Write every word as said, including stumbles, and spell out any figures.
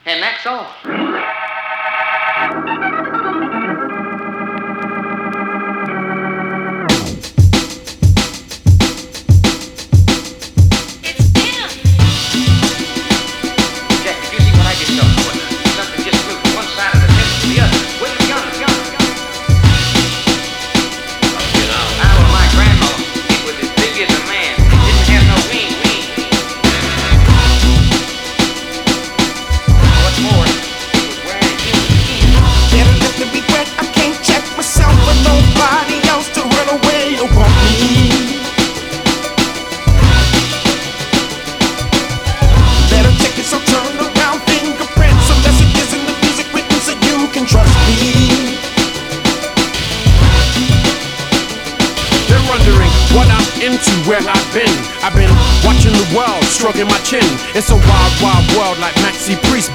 And that's all. Into where I've been, I've been watching the world, stroking my chin. It's a wild, wild world like Maxi Priest.